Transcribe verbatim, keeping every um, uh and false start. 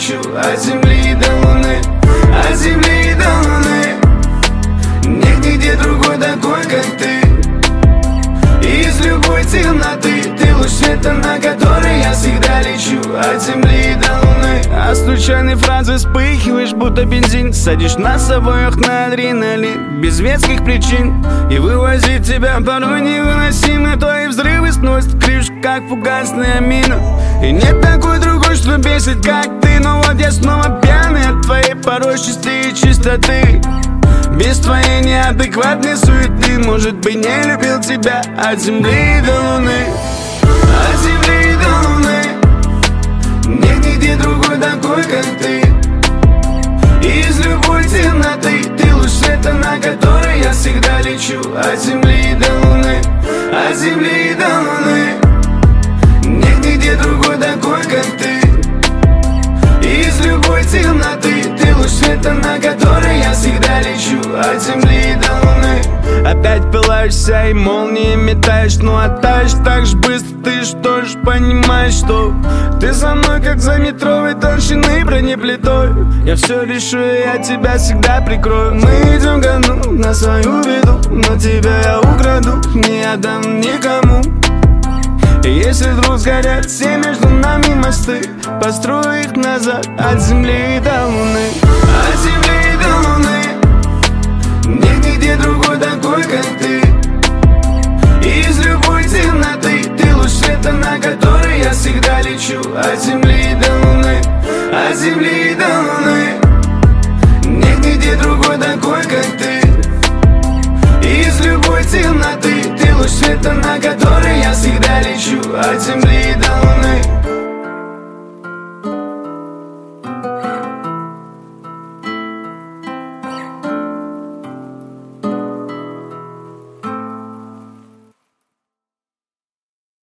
лечу от земли до луны, от земли до луны. Нет нигде другой такой, как ты. Из любой темноты ты луч света, на который я всегда лечу от земли до луны. А случайные фразы вспыхиваешь, будто бензин. Садишь нас обоих на адреналин без веских причин, и вывозит тебя порой невыносимо. Твои взрывы сносят крышу, как фугасная мина. И нет такой другой, что бесит, как ты. Но вот я снова пьяный от твоей порой чистой чистоты. Без твоей неадекватной суеты, может быть, не любил тебя от земли до луны, от земли до луны. Нет нигде другой такой, как ты. Из любой темноты ты луч света, на который я всегда лечу от земли до луны, от земли до луны. Нет нигде другой такой, как ты. Из любой темноты ты луч света, на который я всегда лечу от земли до луны. Опять пылаешься и молнии метаешь, ну а таешь так ж быстро. Ты что ж понимаешь, что ты со мной как за метровой толщины бронеплитой. Я все решу, и я тебя всегда прикрою. Мы идем ко дну на свою беду, но тебя я украду, не отдам никому. И если вдруг сгорят все между нами мосты, построю их назад от земли до луны, от земли до луны. Нет нигде другой такой, как ты. Из любой темноты ты луч света, на который я всегда лечу от земли до луны, от земли до луны. Нет нигде другой такой, как ты. Из любой темноты ты луч света, на который